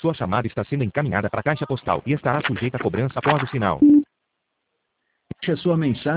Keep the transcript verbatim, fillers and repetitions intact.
Sua chamada está sendo encaminhada para a caixa postal e estará sujeita a cobrança após o sinal. Deixe a sua mensagem.